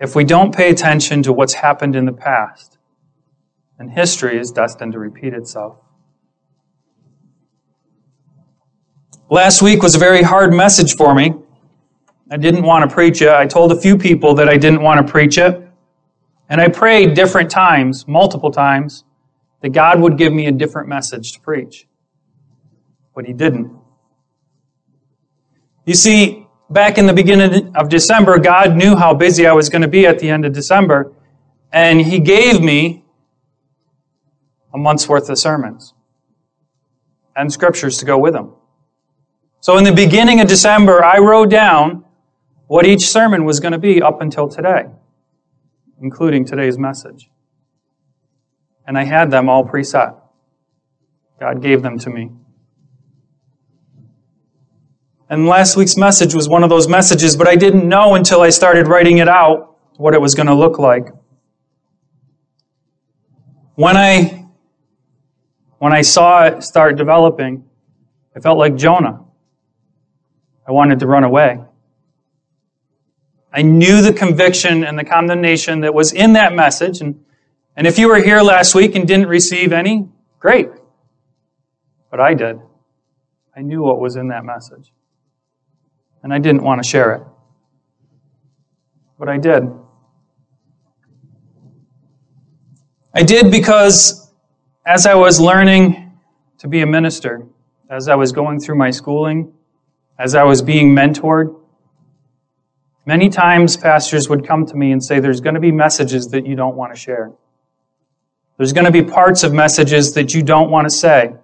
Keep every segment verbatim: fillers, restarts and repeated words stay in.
if we don't pay attention to what's happened in the past, then history is destined to repeat itself. Last week was a very hard message for me. I didn't want to preach it. I told a few people that I didn't want to preach it. And I prayed different times, multiple times, that God would give me a different message to preach. But He didn't. You see, back in the beginning of December, God knew how busy I was going to be at the end of December, and He gave me a month's worth of sermons and scriptures to go with them. So in the beginning of December, I wrote down what each sermon was going to be up until today, including today's message. And I had them all preset. God gave them to me. And last week's message was one of those messages, but I didn't know until I started writing it out what it was going to look like. When I, when I saw it start developing, I felt like Jonah. I wanted to run away. I knew the conviction and the condemnation that was in that message. And, and if you were here last week and didn't receive any, great. But I did. I knew what was in that message. And I didn't want to share it. But I did. I did because as I was learning to be a minister, as I was going through my schooling, as I was being mentored, many times pastors would come to me and say, there's going to be messages that you don't want to share. There's going to be parts of messages that you don't want to say.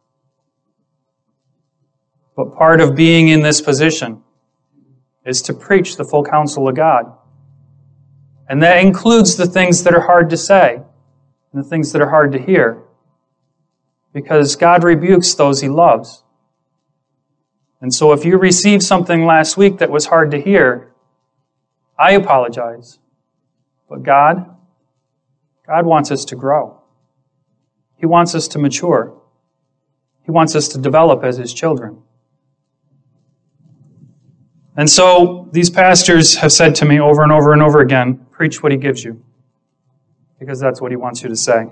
But part of being in this position is to preach the full counsel of God. And that includes the things that are hard to say and the things that are hard to hear. Because God rebukes those He loves. And so if you received something last week that was hard to hear, I apologize. But God, God wants us to grow. He wants us to mature. He wants us to develop as His children. And so these pastors have said to me over and over and over again, preach what He gives you. Because that's what He wants you to say.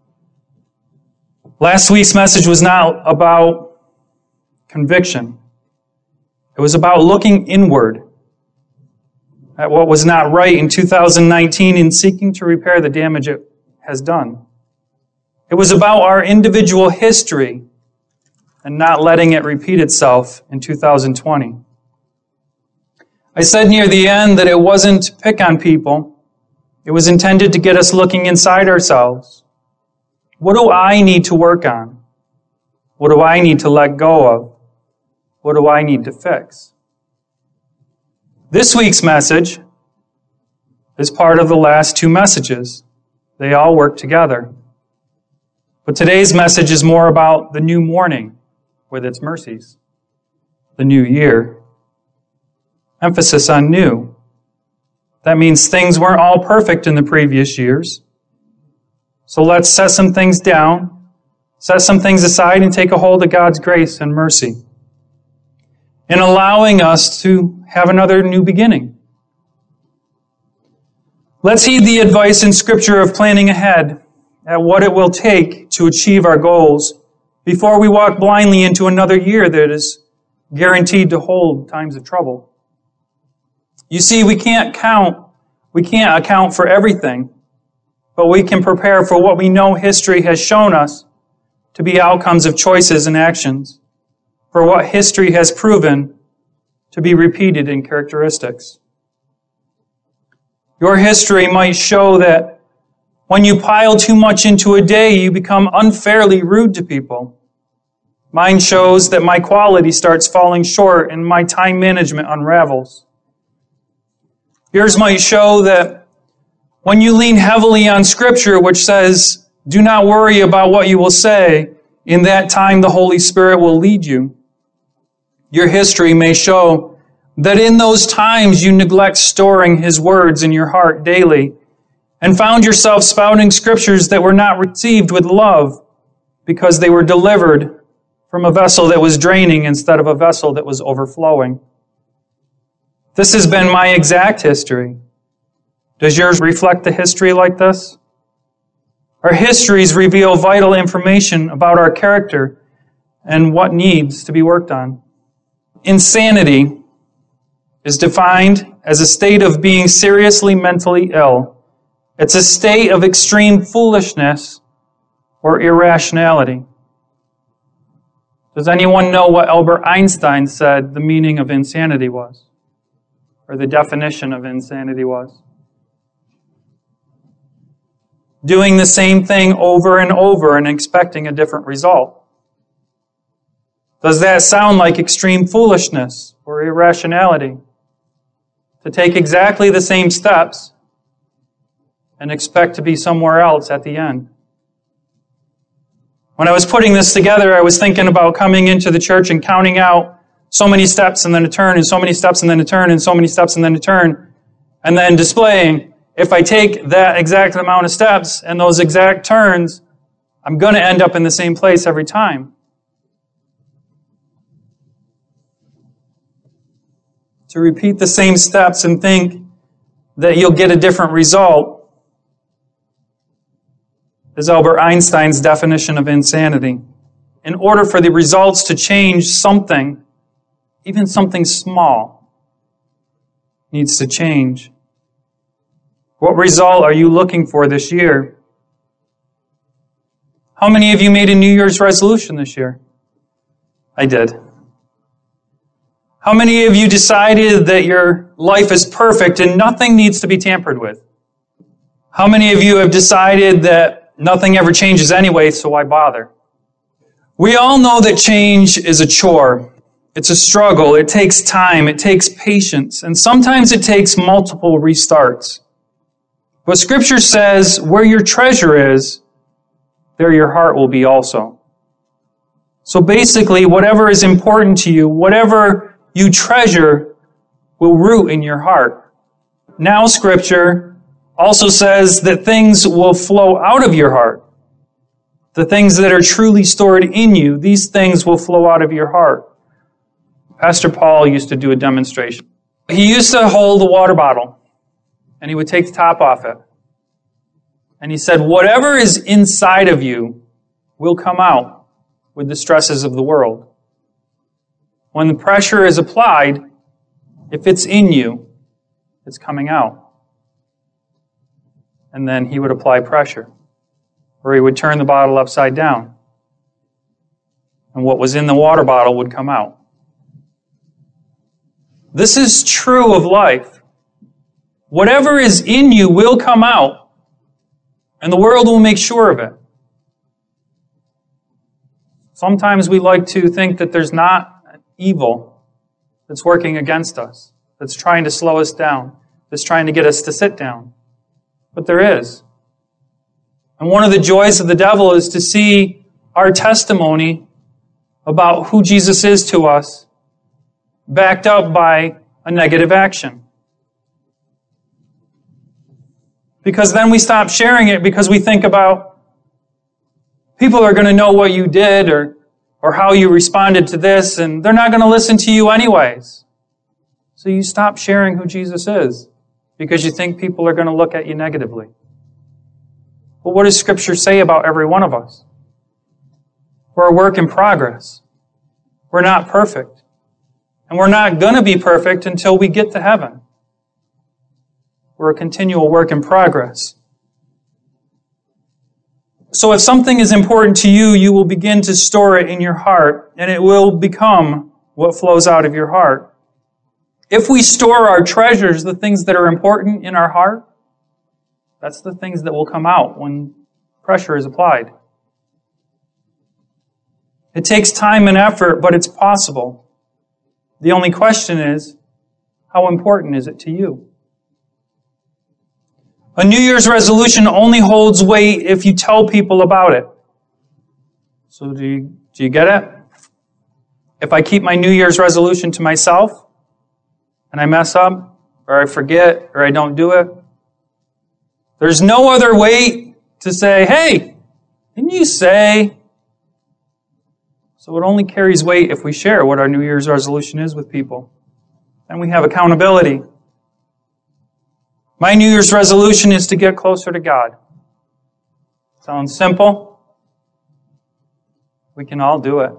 Last week's message was not about conviction. It was about looking inward at what was not right in two thousand nineteen and seeking to repair the damage it has done. It was about our individual history and not letting it repeat itself in two thousand twenty. I said near the end that it wasn't to pick on people. It was intended to get us looking inside ourselves. What do I need to work on? What do I need to let go of? What do I need to fix? This week's message is part of the last two messages. They all work together. But today's message is more about the new morning with its mercies, the new year. Emphasis on new. That means things weren't all perfect in the previous years. So let's set some things down, set some things aside, and take a hold of God's grace and mercy in allowing us to have another new beginning. Let's heed the advice in Scripture of planning ahead at what it will take to achieve our goals before we walk blindly into another year that is guaranteed to hold times of trouble. You see, we can't count, we can't account for everything, but we can prepare for what we know history has shown us to be outcomes of choices and actions, for what history has proven to be repeated in characteristics. Your history might show that when you pile too much into a day, you become unfairly rude to people. Mine shows that my quality starts falling short and my time management unravels. Yours might show that when you lean heavily on Scripture, which says, do not worry about what you will say, in that time the Holy Spirit will lead you. Your history may show that in those times you neglect storing His words in your heart daily and found yourself spouting scriptures that were not received with love because they were delivered from a vessel that was draining instead of a vessel that was overflowing. This has been my exact history. Does yours reflect the history like this? Our histories reveal vital information about our character and what needs to be worked on. Insanity is defined as a state of being seriously mentally ill. It's a state of extreme foolishness or irrationality. Does anyone know what Albert Einstein said the meaning of insanity was? Or the definition of insanity was? Doing the same thing over and over and expecting a different result. Does that sound like extreme foolishness or irrationality? To take exactly the same steps and expect to be somewhere else at the end. When I was putting this together, I was thinking about coming into the church and counting out so many steps and then a turn, and so many steps and then a turn, and so many steps and then a turn, and then displaying, if I take that exact amount of steps and those exact turns, I'm going to end up in the same place every time. To repeat the same steps and think that you'll get a different result is Albert Einstein's definition of insanity. In order for the results to change, something, even something small, needs to change. What result are you looking for this year? How many of you made a New Year's resolution this year? I did. How many of you decided that your life is perfect and nothing needs to be tampered with? How many of you have decided that nothing ever changes anyway, so why bother? We all know that change is a chore. It's a struggle. It takes time. It takes patience. And sometimes it takes multiple restarts. But Scripture says, where your treasure is, there your heart will be also. So basically, whatever is important to you, whatever you treasure, will root in your heart. Now Scripture also says that things will flow out of your heart. The things that are truly stored in you, these things will flow out of your heart. Pastor Paul used to do a demonstration. He used to hold a water bottle, and he would take the top off it. And he said, whatever is inside of you will come out with the stresses of the world. When the pressure is applied, if it's in you, it's coming out. And then he would apply pressure. Or he would turn the bottle upside down. And what was in the water bottle would come out. This is true of life. Whatever is in you will come out. And the world will make sure of it. Sometimes we like to think that there's not evil that's working against us, that's trying to slow us down, that's trying to get us to sit down. But there is. And one of the joys of the devil is to see our testimony about who Jesus is to us backed up by a negative action. Because then we stop sharing it because we think about people are going to know what you did or, or how you responded to this, and they're not going to listen to you anyways. So you stop sharing who Jesus is because you think people are going to look at you negatively. But what does Scripture say about every one of us? We're a work in progress. We're not perfect. And we're not going to be perfect until we get to heaven. We're a continual work in progress. So if something is important to you, you will begin to store it in your heart, and it will become what flows out of your heart. If we store our treasures, the things that are important in our heart, that's the things that will come out when pressure is applied. It takes time and effort, but it's possible. The only question is, how important is it to you? A New Year's resolution only holds weight if you tell people about it. So do you, do you get it? If I keep my New Year's resolution to myself, and I mess up, or I forget, or I don't do it, there's no other way to say, hey, didn't you say? So it only carries weight if we share what our New Year's resolution is with people. And we have accountability. My New Year's resolution is to get closer to God. Sounds simple? We can all do it.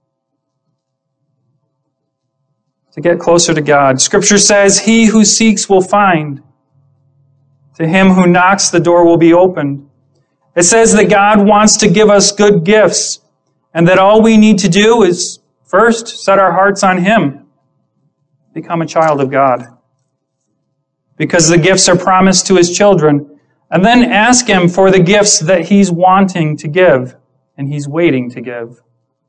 To get closer to God. Scripture says, he who seeks will find. To him who knocks, the door will be opened. It says that God wants to give us good gifts, and that all we need to do is first set our hearts on him. Become a child of God. Because the gifts are promised to his children. And then ask him for the gifts that he's wanting to give, and he's waiting to give.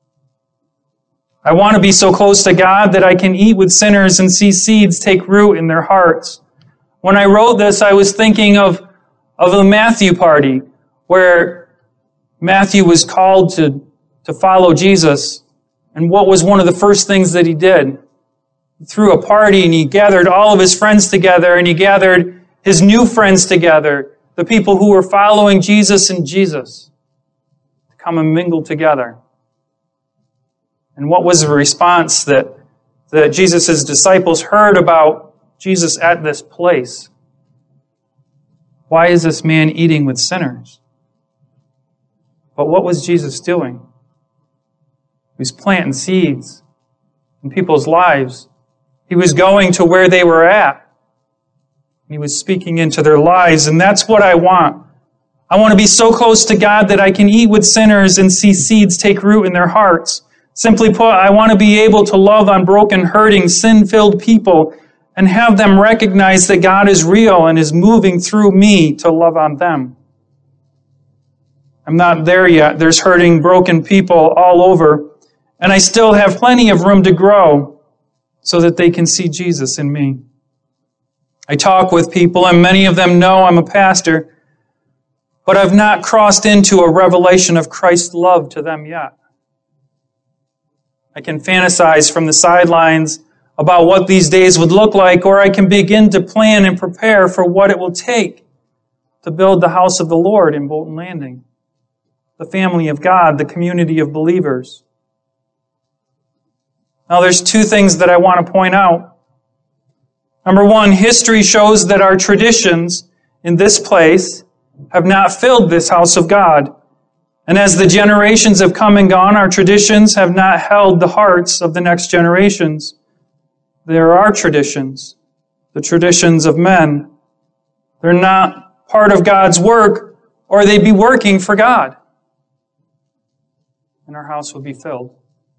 I want to be so close to God that I can eat with sinners and see seeds take root in their hearts. When I wrote this, I was thinking of, of the Matthew party, where Matthew was called to, to follow Jesus. And what was one of the first things that he did? He threw a party and he gathered all of his friends together, and he gathered his new friends together, the people who were following Jesus and Jesus, to come and mingle together. And what was the response that, that Jesus' disciples heard about Jesus at this place? Why is this man eating with sinners? But what was Jesus doing? He was planting seeds in people's lives. He was going to where they were at. He was speaking into their lives, and that's what I want. I want to be so close to God that I can eat with sinners and see seeds take root in their hearts. Simply put, I want to be able to love on broken, hurting, sin-filled people and have them recognize that God is real and is moving through me to love on them. I'm not there yet. There's hurting, broken people all over, and I still have plenty of room to grow so that they can see Jesus in me. I talk with people, and many of them know I'm a pastor, but I've not crossed into a revelation of Christ's love to them yet. I can fantasize from the sidelines about what these days would look like, or I can begin to plan and prepare for what it will take to build the house of the Lord in Bolton Landing, the family of God, the community of believers. Now, there's two things that I want to point out. Number one, history shows that our traditions in this place have not filled this house of God. And as the generations have come and gone, our traditions have not held the hearts of the next generations. There are traditions, the traditions of men. They're not part of God's work, or they'd be working for God. And our house would be filled.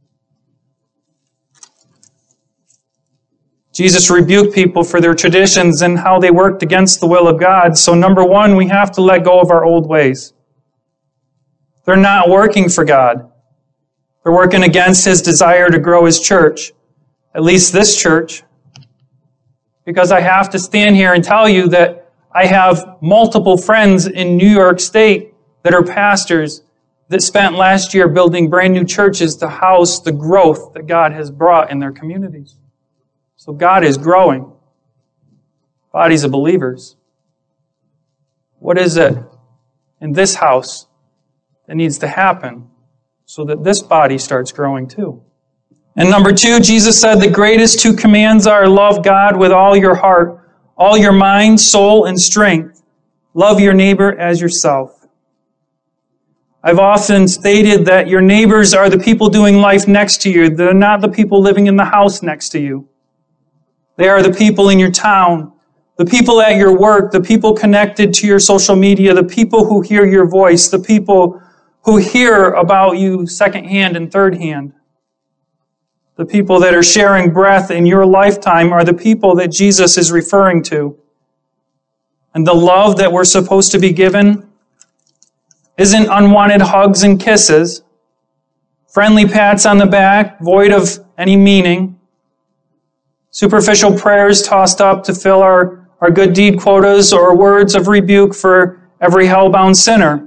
Jesus rebuked people for their traditions and how they worked against the will of God. So number one, we have to let go of our old ways. They're not working for God. They're working against his desire to grow his church, at least this church. Because I have to stand here and tell you that I have multiple friends in New York State that are pastors that spent last year building brand new churches to house the growth that God has brought in their communities. So God is growing bodies of believers. What is it in this house that needs to happen so that this body starts growing too? And number two, Jesus said the greatest two commands are love God with all your heart, all your mind, soul, and strength. Love your neighbor as yourself. I've often stated that your neighbors are the people doing life next to you. They're not the people living in the house next to you. They are the people in your town, the people at your work, the people connected to your social media, the people who hear your voice, the people who hear about you secondhand and third hand. The people that are sharing breath in your lifetime are the people that Jesus is referring to. And the love that we're supposed to be given isn't unwanted hugs and kisses, friendly pats on the back, void of any meaning, superficial prayers tossed up to fill our, our good deed quotas, or words of rebuke for every hell-bound sinner.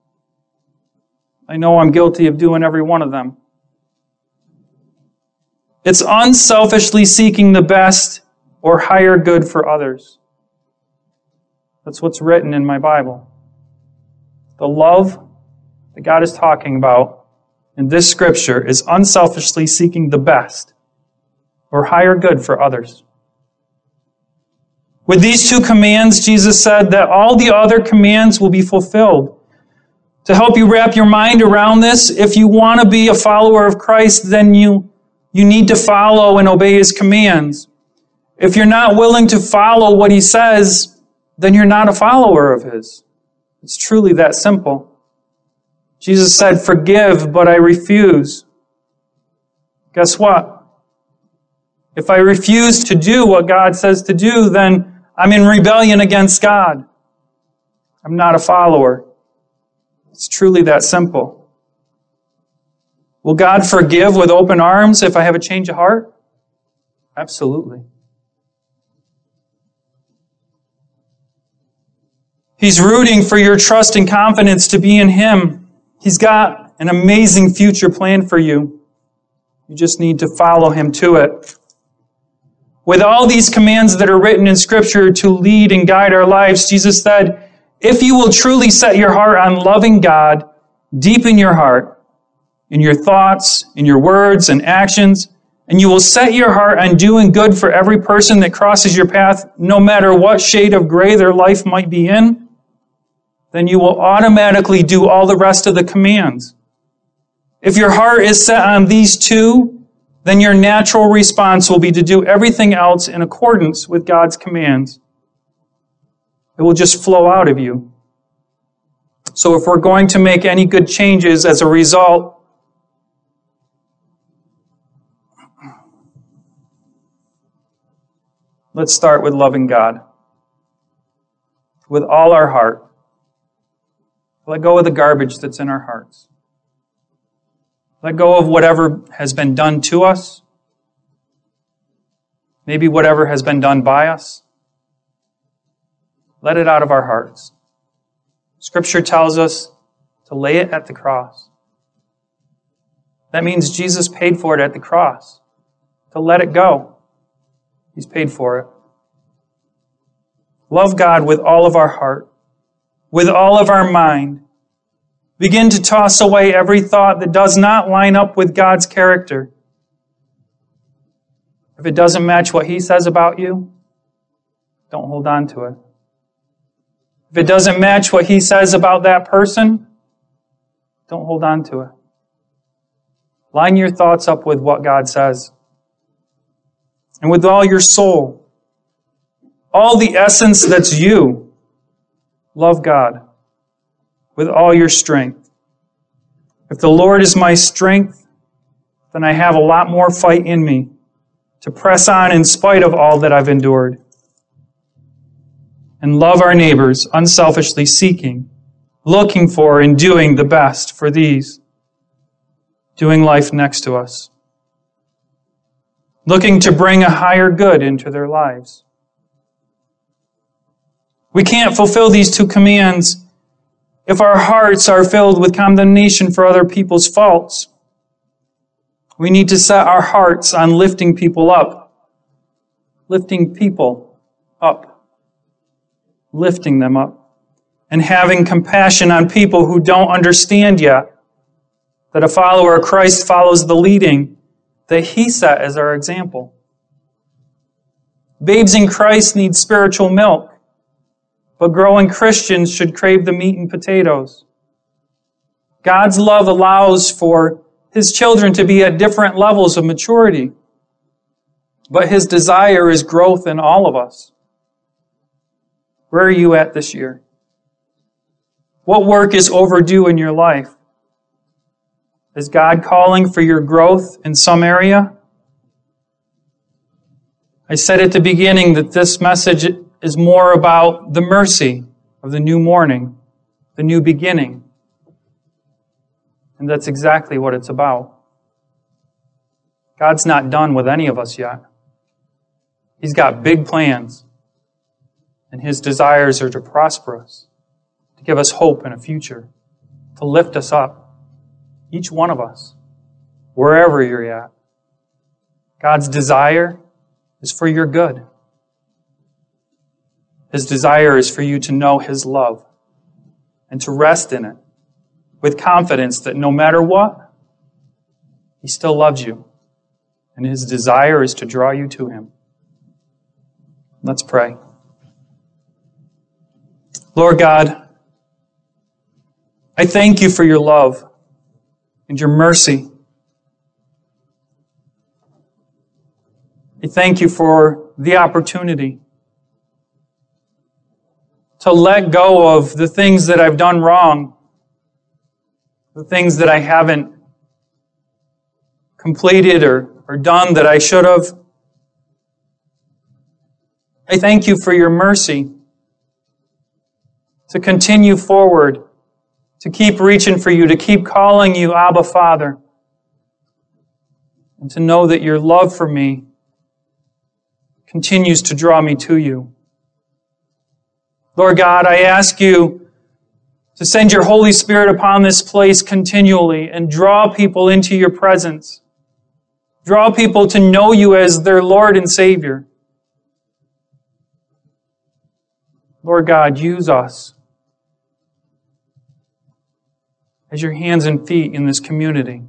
I know I'm guilty of doing every one of them. It's unselfishly seeking the best or higher good for others. That's what's written in my Bible. The love that God is talking about in this scripture is unselfishly seeking the best or higher good for others. With these two commands, Jesus said that all the other commands will be fulfilled. To help you wrap your mind around this, if you want to be a follower of Christ, then you, you need to follow and obey His commands. If you're not willing to follow what He says, then you're not a follower of His. It's truly that simple. Jesus said, "Forgive, but I refuse." Guess what? If I refuse to do what God says to do, then I'm in rebellion against God. I'm not a follower. It's truly that simple. Will God forgive with open arms if I have a change of heart? Absolutely. He's rooting for your trust and confidence to be in Him. He's got an amazing future plan for you. You just need to follow Him to it. With all these commands that are written in Scripture to lead and guide our lives, Jesus said, if you will truly set your heart on loving God deep in your heart, in your thoughts, in your words and actions, and you will set your heart on doing good for every person that crosses your path, no matter what shade of gray their life might be in, then you will automatically do all the rest of the commands. If your heart is set on these two, then your natural response will be to do everything else in accordance with God's commands. It will just flow out of you. So if we're going to make any good changes as a result, let's start with loving God with all our heart. Let go of the garbage that's in our hearts. Let go of whatever has been done to us. Maybe whatever has been done by us. Let it out of our hearts. Scripture tells us to lay it at the cross. That means Jesus paid for it at the cross. To let it go. He's paid for it. Love God with all of our heart, with all of our mind. Begin to toss away every thought that does not line up with God's character. If it doesn't match what He says about you, don't hold on to it. If it doesn't match what He says about that person, don't hold on to it. Line your thoughts up with what God says. And with all your soul, all the essence that's you, love God with all your strength. If the Lord is my strength, then I have a lot more fight in me to press on in spite of all that I've endured. And love our neighbors, unselfishly seeking, looking for and doing the best for these, doing life next to us, looking to bring a higher good into their lives. We can't fulfill these two commands if our hearts are filled with condemnation for other people's faults. We need to set our hearts on lifting people up. Lifting people up. Lifting them up. And having compassion on people who don't understand yet that a follower of Christ follows the leading that He set as our example. Babes in Christ need spiritual milk. But growing Christians should crave the meat and potatoes. God's love allows for His children to be at different levels of maturity. But His desire is growth in all of us. Where are you at this year? What work is overdue in your life? Is God calling for your growth in some area? I said at the beginning that this message is more about the mercy of the new morning, the new beginning. And that's exactly what it's about. God's not done with any of us yet. He's got big plans. And His desires are to prosper us, to give us hope and a future, to lift us up, each one of us, wherever you're at. God's desire is for your good. His desire is for you to know His love and to rest in it with confidence that no matter what, He still loves you. And His desire is to draw you to Him. Let's pray. Lord God, I thank you for your love and your mercy. I thank you for the opportunity to let go of the things that I've done wrong, the things that I haven't completed or, or done that I should have. I thank you for your mercy to continue forward, to keep reaching for you, to keep calling you Abba Father, and to know that your love for me continues to draw me to you. Lord God, I ask you to send your Holy Spirit upon this place continually and draw people into your presence. Draw people to know you as their Lord and Savior. Lord God, use us as your hands and feet in this community.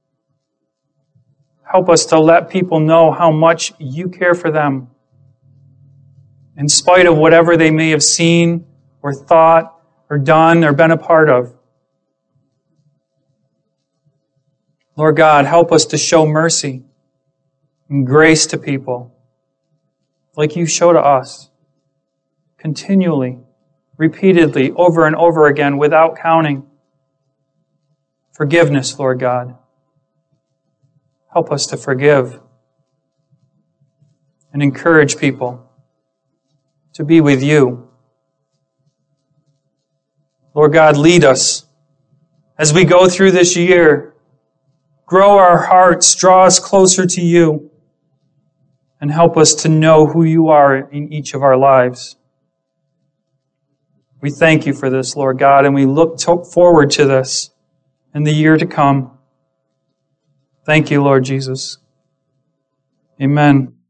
Help us to let people know how much you care for them, in spite of whatever they may have seen or thought or done or been a part of. Lord God, help us to show mercy and grace to people like you show to us, continually, repeatedly, over and over again, without counting. Forgiveness, Lord God. Help us to forgive and encourage people to be with you. Lord God, lead us as we go through this year. Grow our hearts, draw us closer to you, and help us to know who you are in each of our lives. We thank you for this, Lord God, and we look to- forward to this in the year to come. Thank you, Lord Jesus. Amen.